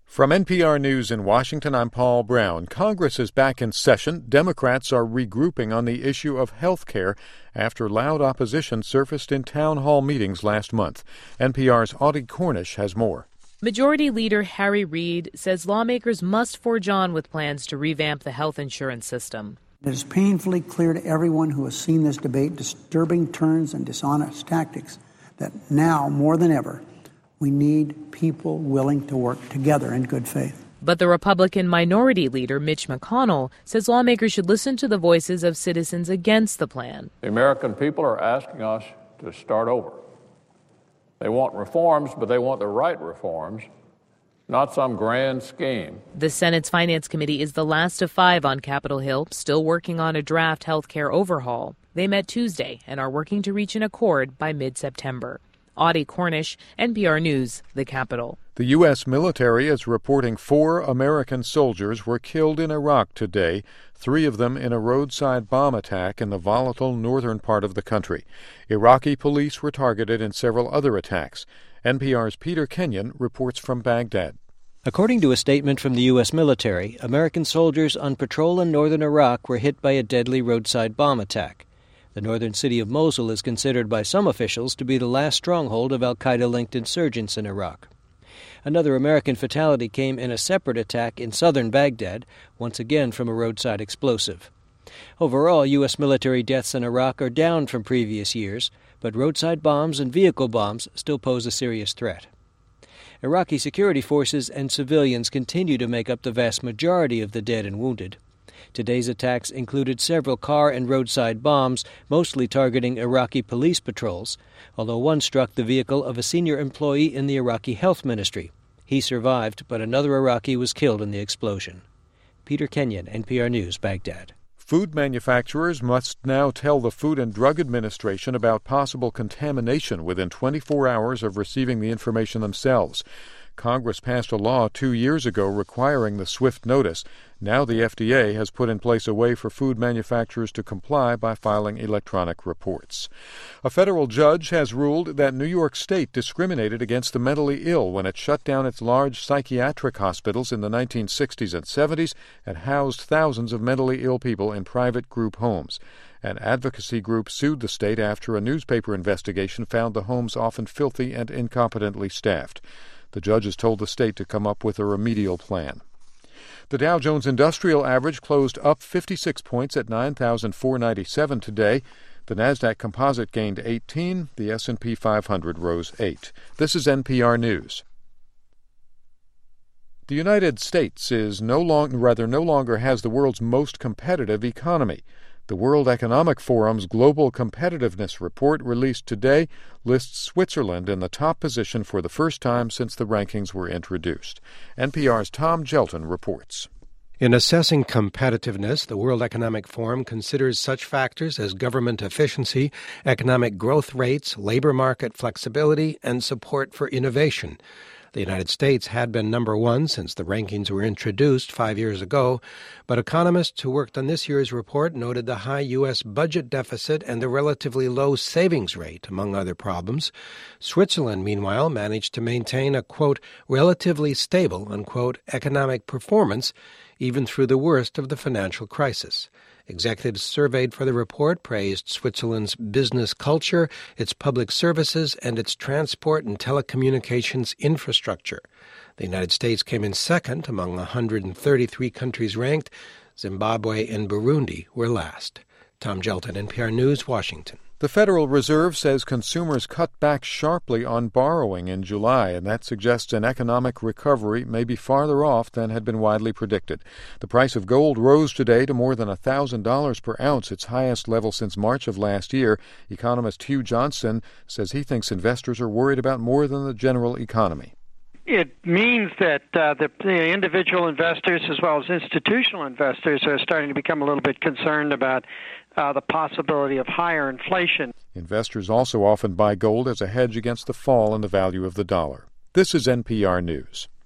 From NPR News in Washington, I'm Paul Brown. Congress is back in session. Democrats are regrouping on the issue of health care after loud opposition surfaced in town hall meetings last month. NPR's Audie Cornish has more. Majority Leader Harry Reid says lawmakers must forge on with plans to revamp the health insurance system. It is painfully clear to everyone who has seen this debate disturbing turns and dishonest tactics that now, more than ever, we need people willing to work together in good faith. But the Republican Minority Leader, Mitch McConnell, says lawmakers should listen to the voices of citizens against the plan. The American people are asking us to start over. They want reforms, but they want the right reforms, not some grand scheme. The Senate's Finance Committee is the last of 5 on Capitol Hill, still working on a draft health care overhaul. They met Tuesday and are working to reach an accord by mid-September. Audie Cornish, NPR News, the Capitol. The U.S. military is reporting 4 American soldiers were killed in Iraq today, 3 of them in a roadside bomb attack in the volatile northern part of the country. Iraqi police were targeted in several other attacks. NPR's Peter Kenyon reports from Baghdad. According to a statement from the U.S. military, American soldiers on patrol in northern Iraq were hit by a deadly roadside bomb attack. The northern city of Mosul is considered by some officials to be the last stronghold of al-Qaeda-linked insurgents in Iraq. Another American fatality came in a separate attack in southern Baghdad, once again from a roadside explosive. Overall, U.S. military deaths in Iraq are down from previous years, but roadside bombs and vehicle bombs still pose a serious threat. Iraqi security forces and civilians continue to make up the vast majority of the dead and wounded. Today's attacks included several car and roadside bombs, mostly targeting Iraqi police patrols, although one struck the vehicle of a senior employee in the Iraqi Health Ministry. He survived, but another Iraqi was killed in the explosion. Peter Kenyon, NPR News, Baghdad. Food manufacturers must now tell the Food and Drug Administration about possible contamination within 24 hours of receiving the information themselves. Congress passed a law 2 years ago requiring the swift notice. Now the FDA has put in place a way for food manufacturers to comply by filing electronic reports. A federal judge has ruled that New York State discriminated against the mentally ill when it shut down its large psychiatric hospitals in the 1960s and 70s and housed thousands of mentally ill people in private group homes. An advocacy group sued the state after a newspaper investigation found the homes often filthy and incompetently staffed. The judges told the state to come up with a remedial plan. The Dow Jones Industrial Average closed up 56 points at 9,497 today. The Nasdaq Composite gained 18. The S&P 500 rose 8. This is NPR News. The United States no longer has the world's most competitive economy. The World Economic Forum's Global Competitiveness Report, released today, lists Switzerland in the top position for the first time since the rankings were introduced. NPR's Tom Gelton reports. In assessing competitiveness, the World Economic Forum considers such factors as government efficiency, economic growth rates, labor market flexibility, and support for innovation. The United States had been number 1 since the rankings were introduced 5 years ago, but economists who worked on this year's report noted the high U.S. budget deficit and the relatively low savings rate, among other problems. Switzerland, meanwhile, managed to maintain a, quote, relatively stable, unquote, economic performance even through the worst of the financial crisis. Executives surveyed for the report praised Switzerland's business culture, its public services, and its transport and telecommunications infrastructure. The United States came in second among 133 countries ranked. Zimbabwe and Burundi were last. Tom Gelton, NPR News, Washington. The Federal Reserve says consumers cut back sharply on borrowing in July, and that suggests an economic recovery may be farther off than had been widely predicted. The price of gold rose today to more than $1,000 per ounce, its highest level since March of last year. Economist Hugh Johnson says he thinks investors are worried about more than the general economy. It means that the individual investors as well as institutional investors are starting to become a little bit concerned about the possibility of higher inflation. Investors also often buy gold as a hedge against the fall in the value of the dollar. This is NPR News.